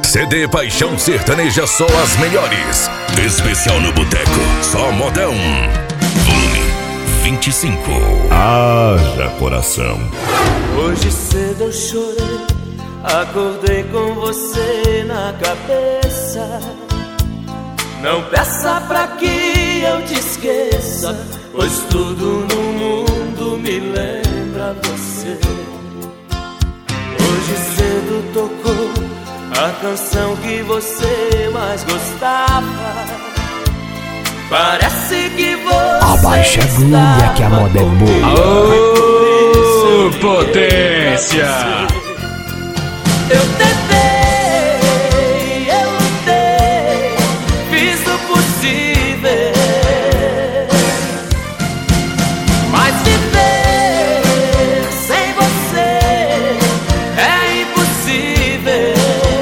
CD Paixão Sertaneja, só as melhores. Especial no Boteco, só modão. Volume 25. Haja coração. Hoje cedo eu chorei, acordei com você na cabeça. Não peça pra que eu te esqueça, pois tudo no mundo me lembra você. Hoje cedo tocou a canção que você mais gostava. Parece que você abaixa a agulha que a moda é boa. Ô, potência! Eu tentei, eu lutei, fiz o possível, mas viver sem você é impossível.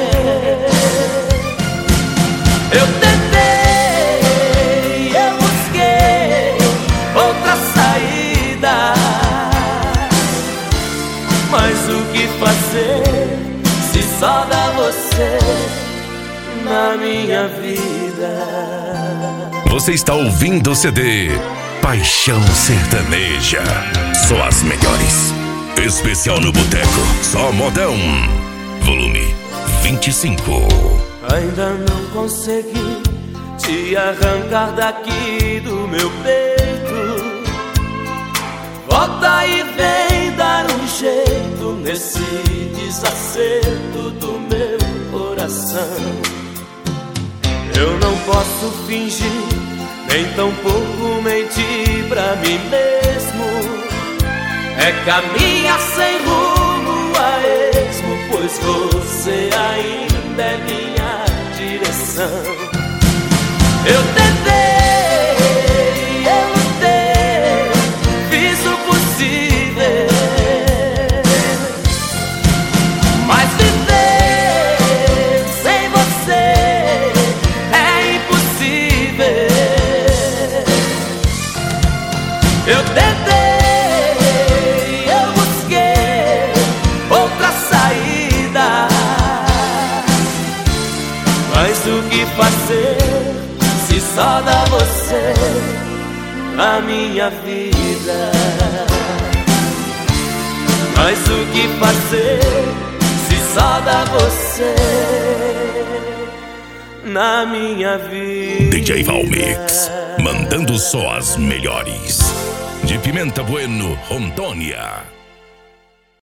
Eu tentei, eu busquei outra saída, mas o que fazer se só dá você na minha vida? Você está ouvindo o CD Paixão Sertaneja, só as melhores. Especial no Boteco, só modão. Volume 25. Ainda não consegui te arrancar daqui do meu peito. Volta e vem dar um jeito nesse desacerto do meu coração. Eu não posso fingir, nem tampouco mentir pra mim mesmo. É caminhar sem rumo a esmo, pois você ainda é minha direção. Eu tentei, eu lutei, fiz o possível, mas viver sem você é impossível. Eu tentei, eu busquei outra saída, mas o que fazer se só dá você na minha vida? Mas o que fazer se só dá você na minha vida? DJ Valmix, mandando só as melhores. De Pimenta Bueno, Rondônia.